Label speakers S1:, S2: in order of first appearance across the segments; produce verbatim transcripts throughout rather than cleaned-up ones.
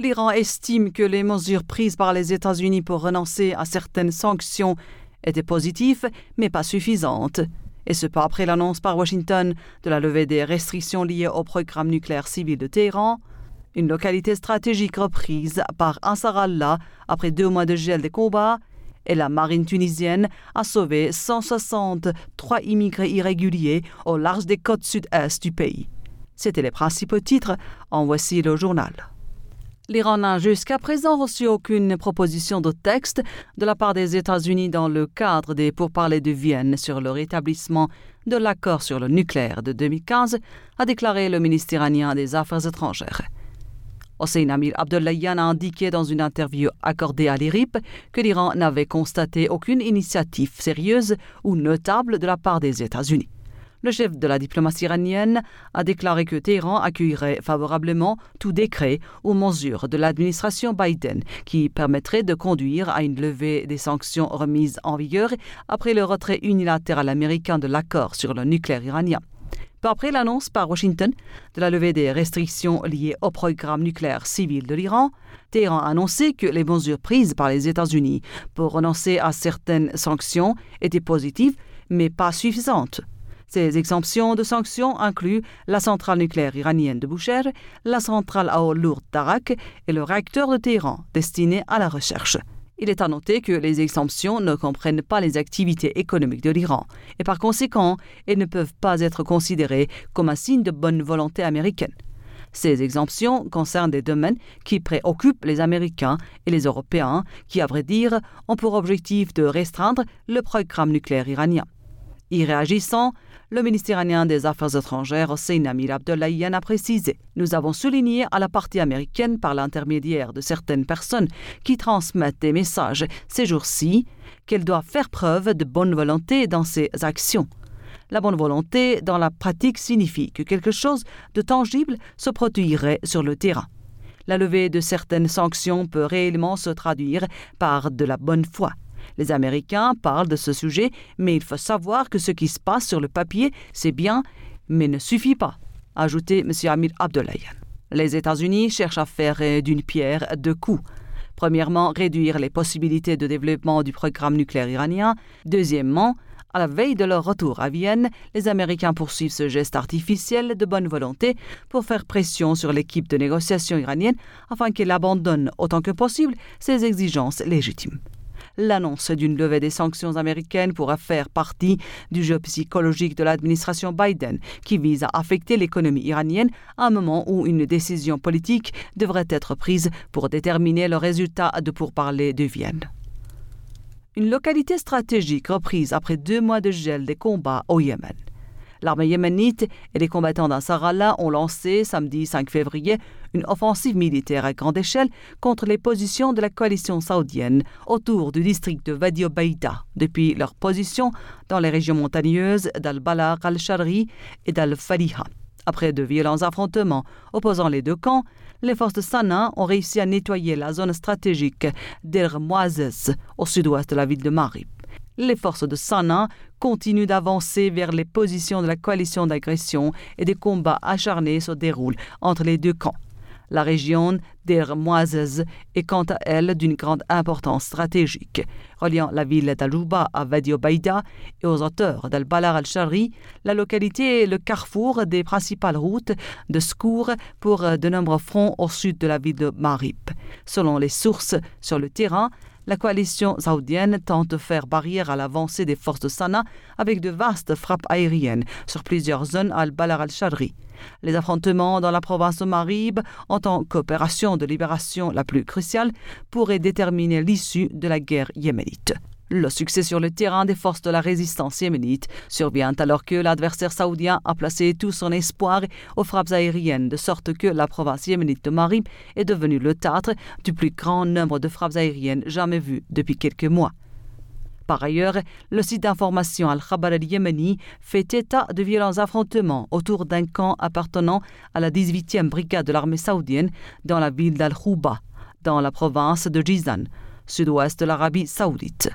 S1: L'Iran estime que les mesures prises par les États-Unis pour renoncer à certaines sanctions étaient positives, mais pas suffisantes. Et ce pas après l'annonce par Washington de la levée des restrictions liées au programme nucléaire civil de Téhéran, une localité stratégique reprise par Ansar Allah après deux mois de gel des combats, et la marine tunisienne a sauvé cent soixante-trois immigrés irréguliers au large des côtes sud-est du pays. C'étaient les principaux titres, en voici le journal. L'Iran n'a jusqu'à présent reçu aucune proposition de texte de la part des États-Unis dans le cadre des pourparlers de Vienne sur le rétablissement de l'accord sur le nucléaire de deux mille quinze, a déclaré le ministre iranien des Affaires étrangères. Hossein Amir Abdollahian a indiqué dans une interview accordée à l'I R I P que l'Iran n'avait constaté aucune initiative sérieuse ou notable de la part des États-Unis. Le chef de la diplomatie iranienne a déclaré que Téhéran accueillerait favorablement tout décret ou mesure de l'administration Biden qui permettrait de conduire à une levée des sanctions remises en vigueur après le retrait unilatéral américain de l'accord sur le nucléaire iranien. Peu après l'annonce par Washington de la levée des restrictions liées au programme nucléaire civil de l'Iran, Téhéran a annoncé que les mesures prises par les États-Unis pour renoncer à certaines sanctions étaient positives, mais pas suffisantes. Ces exemptions de sanctions incluent la centrale nucléaire iranienne de Bushehr, la centrale à eau lourde d'Arak et le réacteur de Téhéran destiné à la recherche. Il est à noter que les exemptions ne comprennent pas les activités économiques de l'Iran et par conséquent, elles ne peuvent pas être considérées comme un signe de bonne volonté américaine. Ces exemptions concernent des domaines qui préoccupent les Américains et les Européens qui, à vrai dire, ont pour objectif de restreindre le programme nucléaire iranien. Y réagissant, le ministre iranien des Affaires étrangères, Hossein Amir Abdollahian, a précisé « Nous avons souligné à la partie américaine par l'intermédiaire de certaines personnes qui transmettent des messages ces jours-ci qu'elle doit faire preuve de bonne volonté dans ses actions. La bonne volonté dans la pratique signifie que quelque chose de tangible se produirait sur le terrain. La levée de certaines sanctions peut réellement se traduire par de la bonne foi. Les Américains parlent de ce sujet, mais il faut savoir que ce qui se passe sur le papier, c'est bien, mais ne suffit pas, a ajouté M. Amir Abdollahian. Les États-Unis cherchent à faire d'une pierre deux coups. Premièrement, réduire les possibilités de développement du programme nucléaire iranien. Deuxièmement, à la veille de leur retour à Vienne, les Américains poursuivent ce geste artificiel de bonne volonté pour faire pression sur l'équipe de négociation iranienne afin qu'elle abandonne autant que possible ses exigences légitimes. L'annonce d'une levée des sanctions américaines pourra faire partie du jeu psychologique de l'administration Biden qui vise à affecter l'économie iranienne à un moment où une décision politique devrait être prise pour déterminer le résultat de pourparlers de Vienne. Une localité stratégique reprise après deux mois de gel des combats au Yémen. L'armée yéménite et les combattants d'Ansar Allah ont lancé samedi cinq février une offensive militaire à grande échelle contre les positions de la coalition saoudienne autour du district de Wadi Obaïda depuis leur position dans les régions montagneuses d'Al-Balagh al-Sharri et d'Al-Faliha. Après de violents affrontements opposant les deux camps, les forces de Sanaa ont réussi à nettoyer la zone stratégique d'Er Moazzez au sud-ouest de la ville de Marib. Les forces de Sanaa continuent d'avancer vers les positions de la coalition d'agression et des combats acharnés se déroulent entre les deux camps. La région d'Er Moazzez est quant à elle d'une grande importance stratégique, reliant la ville d'Al-Rouba à Wadi Obaïda et aux hauteurs d'Al-Balagh al-Sharri. La localité est le carrefour des principales routes de secours pour de nombreux fronts au sud de la ville de Marib. Selon les sources sur le terrain, la coalition saoudienne tente de faire barrière à l'avancée des forces de Sanaa avec de vastes frappes aériennes sur plusieurs zones à Al-Balagh al-Sharri. Les affrontements dans la province de Marib, en tant qu'opération de libération la plus cruciale, pourraient déterminer l'issue de la guerre yéménite. Le succès sur le terrain des forces de la résistance yéménite survient alors que l'adversaire saoudien a placé tout son espoir aux frappes aériennes, de sorte que la province yéménite de Marib est devenue le théâtre du plus grand nombre de frappes aériennes jamais vues depuis quelques mois. Par ailleurs, le site d'information Al-Khabar al-Yémeni fait état de violents affrontements autour d'un camp appartenant à la dix-huitième brigade de l'armée saoudienne dans la ville d'Al-Rouba, dans la province de Jizan, sud-ouest de l'Arabie saoudite.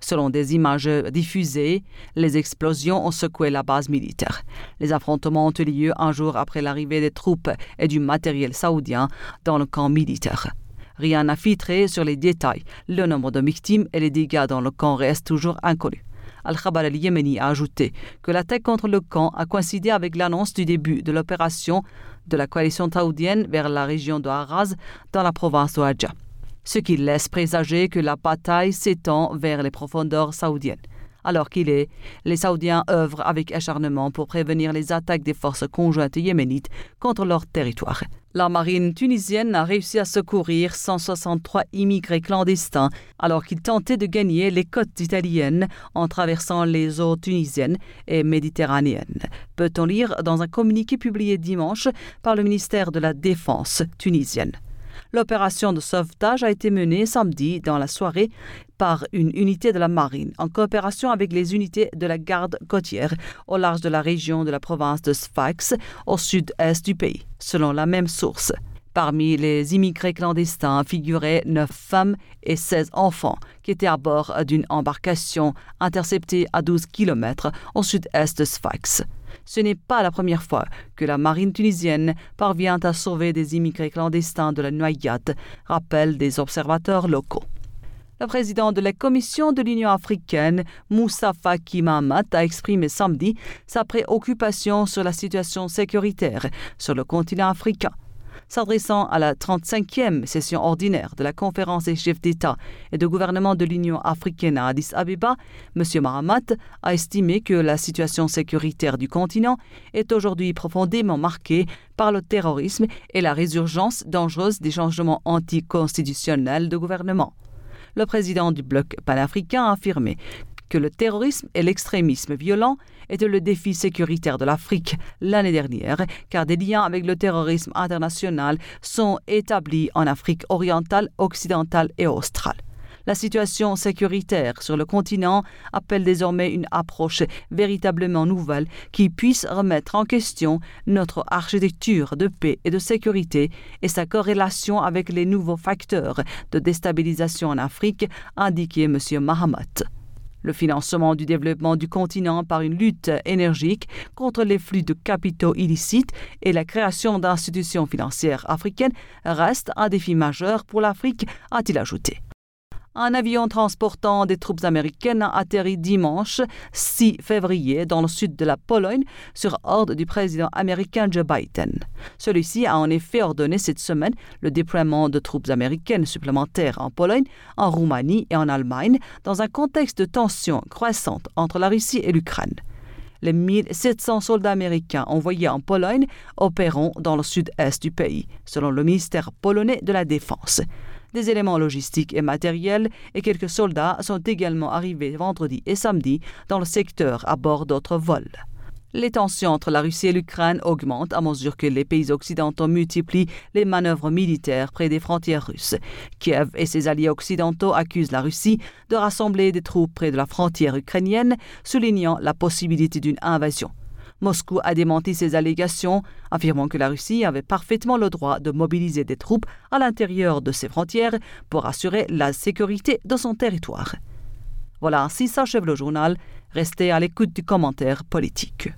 S1: Selon des images diffusées, les explosions ont secoué la base militaire. Les affrontements ont eu lieu un jour après l'arrivée des troupes et du matériel saoudien dans le camp militaire. Rien n'a filtré sur les détails. Le nombre de victimes et les dégâts dans le camp restent toujours inconnus. Al-Khabar al-Yéméni a ajouté que l'attaque contre le camp a coïncidé avec l'annonce du début de l'opération de la coalition saoudienne vers la région de Haraz dans la province de Hadja, ce qui laisse présager que la bataille s'étend vers les profondeurs saoudiennes. Alors qu'il est, les Saoudiens œuvrent avec acharnement pour prévenir les attaques des forces conjointes yéménites contre leur territoire. La marine tunisienne a réussi à secourir cent soixante-trois immigrés clandestins alors qu'ils tentaient de gagner les côtes italiennes en traversant les eaux tunisiennes et méditerranéennes. Peut-on lire dans un communiqué publié dimanche par le ministère de la Défense tunisienne. L'opération de sauvetage a été menée samedi dans la soirée par une unité de la marine en coopération avec les unités de la garde côtière au large de la région de la province de Sfax au sud-est du pays, selon la même source. Parmi les immigrés clandestins figuraient neuf femmes et seize enfants qui étaient à bord d'une embarcation interceptée à douze kilomètres au sud-est de Sfax. Ce n'est pas la première fois que la marine tunisienne parvient à sauver des immigrés clandestins de la noyade, rappellent des observateurs locaux. Le président de la Commission de l'Union africaine, Moussa Faki Mahamat, a exprimé samedi sa préoccupation sur la situation sécuritaire sur le continent africain. S'adressant à la trente-cinquième session ordinaire de la conférence des chefs d'État et de gouvernement de l'Union africaine à Addis Abeba, M. Mahamat a estimé que la situation sécuritaire du continent est aujourd'hui profondément marquée par le terrorisme et la résurgence dangereuse des changements anticonstitutionnels de gouvernement. Le président du bloc panafricain a affirmé que le terrorisme et l'extrémisme violent étaient le défi sécuritaire de l'Afrique l'année dernière, car des liens avec le terrorisme international sont établis en Afrique orientale, occidentale et australe. La situation sécuritaire sur le continent appelle désormais une approche véritablement nouvelle qui puisse remettre en question notre architecture de paix et de sécurité et sa corrélation avec les nouveaux facteurs de déstabilisation en Afrique, a indiqué M. Mahamat. Le financement du développement du continent par une lutte énergique contre les flux de capitaux illicites et la création d'institutions financières africaines reste un défi majeur pour l'Afrique, a-t-il ajouté. Un avion transportant des troupes américaines a atterri dimanche six février dans le sud de la Pologne sur ordre du président américain Joe Biden. Celui-ci a en effet ordonné cette semaine le déploiement de troupes américaines supplémentaires en Pologne, en Roumanie et en Allemagne dans un contexte de tensions croissantes entre la Russie et l'Ukraine. Les mille sept cents soldats américains envoyés en Pologne opéreront dans le sud-est du pays, selon le ministère polonais de la Défense. Des éléments logistiques et matériels et quelques soldats sont également arrivés vendredi et samedi dans le secteur à bord d'autres vols. Les tensions entre la Russie et l'Ukraine augmentent à mesure que les pays occidentaux multiplient les manœuvres militaires près des frontières russes. Kiev et ses alliés occidentaux accusent la Russie de rassembler des troupes près de la frontière ukrainienne, soulignant la possibilité d'une invasion. Moscou a démenti ces allégations, affirmant que la Russie avait parfaitement le droit de mobiliser des troupes à l'intérieur de ses frontières pour assurer la sécurité de son territoire. Voilà, ainsi s'achève le journal. Restez à l'écoute du commentaire politique.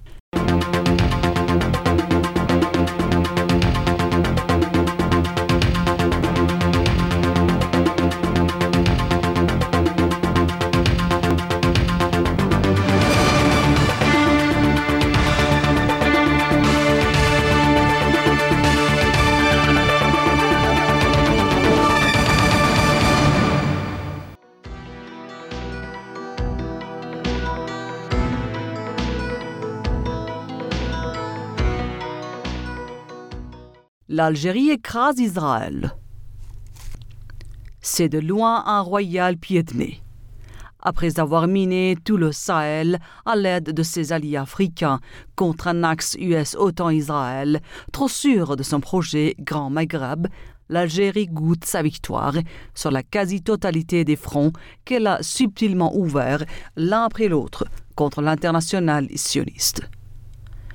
S1: L'Algérie écrase Israël. C'est de loin un royal pied de nez. Après avoir miné tout le Sahel à l'aide de ses alliés africains contre un axe U S-OTAN-Israël, trop sûr de son projet Grand Maghreb, l'Algérie goûte sa victoire sur la quasi-totalité des fronts qu'elle a subtilement ouverts l'un après l'autre contre l'international sioniste.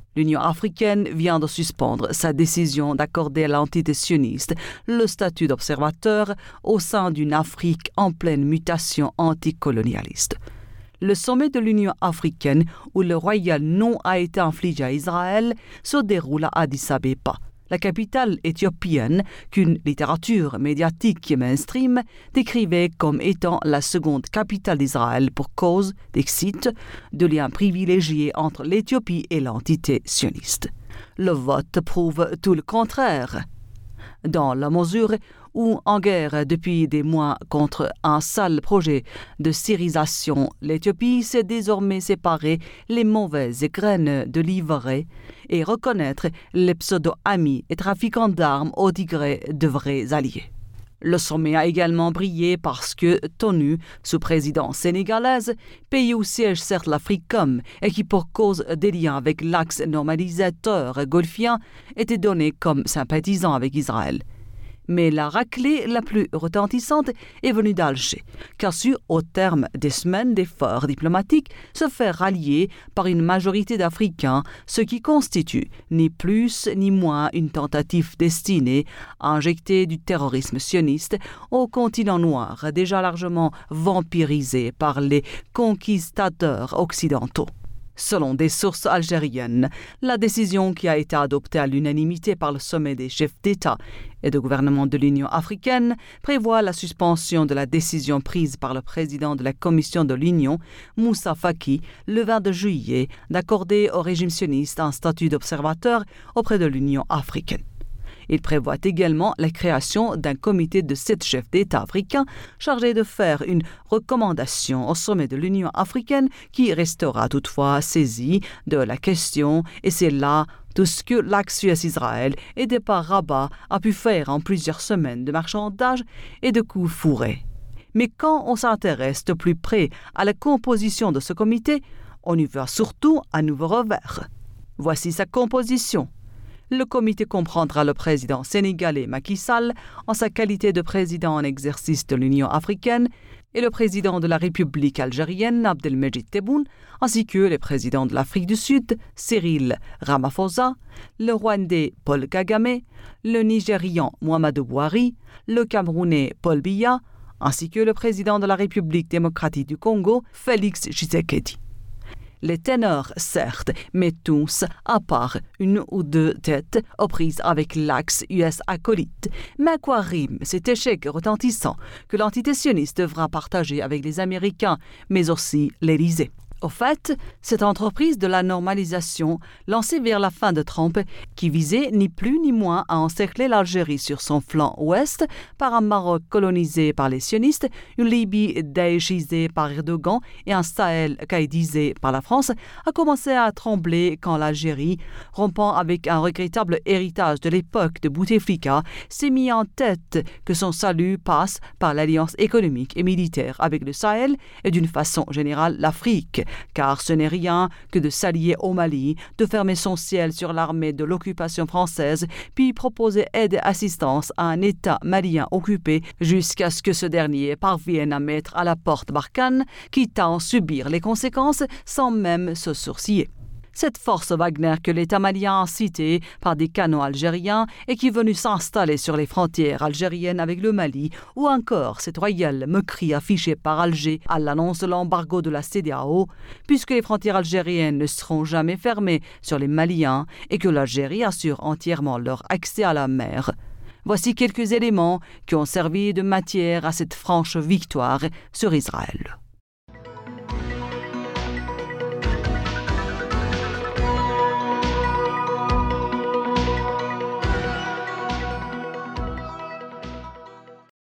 S1: L'Union africaine vient de suspendre sa décision d'accorder à l'entité sioniste le statut d'observateur au sein d'une Afrique en pleine mutation anticolonialiste. Le sommet de l'Union africaine, où le royal non a été infligé à Israël, se déroule à Addis Abeba, la capitale éthiopienne qu'une littérature médiatique mainstream décrivait comme étant la seconde capitale d'Israël pour cause, d'excite, de liens privilégiés entre l'Éthiopie et l'entité sioniste. Le vote prouve tout le contraire. Dans la mesure où, en guerre depuis des mois contre un sale projet de syrisation, l'Éthiopie s'est désormais séparée les mauvaises graines de l'ivraie et reconnaître les pseudo-amis et trafiquants d'armes au degré de vrais alliés. Le sommet a également brillé parce que, tenu sous présidence sénégalaise, pays où siège certes l'Africom et qui, pour cause des liens avec l'axe normalisateur golfien, était donné comme sympathisant avec Israël. Mais la raclée la plus retentissante est venue d'Alger, qui a su, au terme des semaines d'efforts diplomatiques, se faire rallier par une majorité d'Africains, ce qui constitue ni plus ni moins une tentative destinée à injecter du terrorisme sioniste au continent noir, déjà largement vampirisé par les conquistateurs occidentaux. Selon des sources algériennes, la décision qui a été adoptée à l'unanimité par le sommet des chefs d'État et de gouvernement de l'Union africaine prévoit la suspension de la décision prise par le président de la Commission de l'Union, Moussa Faki, le vingt-deux juillet, d'accorder au régime sioniste un statut d'observateur auprès de l'Union africaine. Il prévoit également la création d'un comité de sept chefs d'État africains chargé de faire une recommandation au sommet de l'Union africaine qui restera toutefois saisi de la question, et c'est là tout ce que l'axe Suez-Israël aidé par Rabat a pu faire en plusieurs semaines de marchandage et de coups fourrés. Mais quand on s'intéresse de plus près à la composition de ce comité, on y voit surtout un nouveau revers. Voici sa composition. Le comité comprendra le président sénégalais Macky Sall en sa qualité de président en exercice de l'Union africaine et le président de la République algérienne Abdelmejid Tebboune, ainsi que les présidents de l'Afrique du Sud Cyril Ramaphosa, le Rwandais Paul Kagame, le Nigérian Muhammadu Buhari, le Camerounais Paul Biya, ainsi que le président de la République démocratique du Congo Félix Tshisekedi. Les ténors, certes, mais tous, à part une ou deux têtes aux prises avec l'axe U S acolyte. Mais à quoi rime cet échec retentissant que l'entité sioniste devra partager avec les Américains, mais aussi l'Élysée? Au fait, cette entreprise de la normalisation, lancée vers la fin de Trump, qui visait ni plus ni moins à encercler l'Algérie sur son flanc ouest par un Maroc colonisé par les sionistes, une Libye daéchisée par Erdogan et un Sahel caïdisé par la France, a commencé à trembler quand l'Algérie, rompant avec un regrettable héritage de l'époque de Bouteflika, s'est mis en tête que son salut passe par l'alliance économique et militaire avec le Sahel et d'une façon générale l'Afrique. Car ce n'est rien que de s'allier au Mali, de fermer son ciel sur l'armée de l'occupation française, puis proposer aide et assistance à un État malien occupé jusqu'à ce que ce dernier parvienne à mettre à la porte Barkhane, quitte à en subir les conséquences sans même se sourciller. Cette force Wagner que l'État malien a citée par des canons algériens et qui est venue s'installer sur les frontières algériennes avec le Mali, ou encore cette royale moquerie affichée par Alger à l'annonce de l'embargo de la C E D E A O, puisque les frontières algériennes ne seront jamais fermées sur les Maliens et que l'Algérie assure entièrement leur accès à la mer. Voici quelques éléments qui ont servi de matière à cette franche victoire sur Israël.